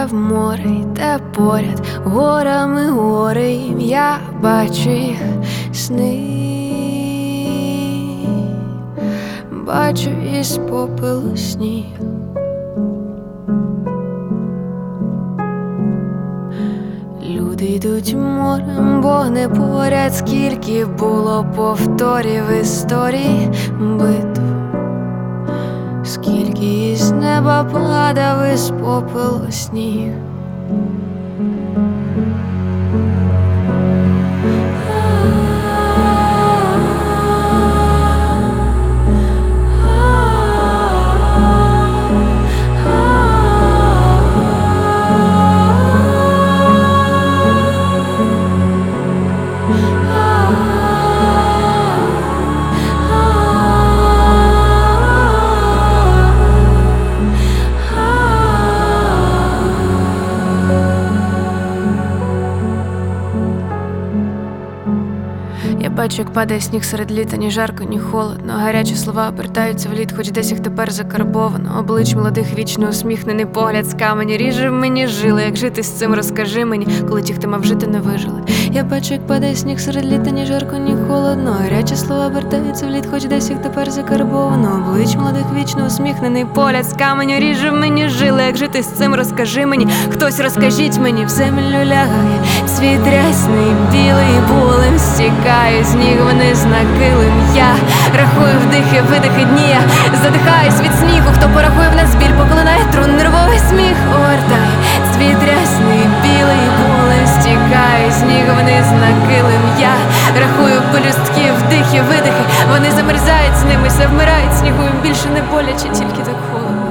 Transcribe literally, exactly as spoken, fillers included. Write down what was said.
в море, йде поряд, горами гори, я бачу їх сни, бачу із попелу сніг. Люди йдуть морем, бо не поряд, скільки було повторів історії битв, скільки із неба падав із попелу сніг. Я бачу, як падає сніг серед літа, ні жарко, ні холодно. Гарячі слова обертаються в лід, хоч десь їх тепер закарбовано. Облич молодих вічно усміхнений погляд з камені ріже в мені жили. Як жити з цим, розкажи мені, коли ті, хто мав жити, не вижили. Я бачу, як падає сніг серед літа, ні жарко, ні холодно. Гарячі слова обертаються в лід, хоч десь їх тепер закарбовано. Облич молодих вічно усміхнений погляд з каменю ріже в мені жили. Як жити з цим, розкажи мені, хтось розкажіть мені. В землю лягає світ рясний, білий, болем стікає з ніг вниз на килим. Я рахую вдихи, видихи дні, я задихаюсь від сміху. Хто порахує в нас біль, поклинає трун, нервовий сміх овертає. Світ рясний, білий, болем стікає з ніг вниз на килим. Я рахую пелюстки, вдихи, видихи, вони замерзають з ними, все вмирають снігу, їм більше не боляче, тільки так холодно.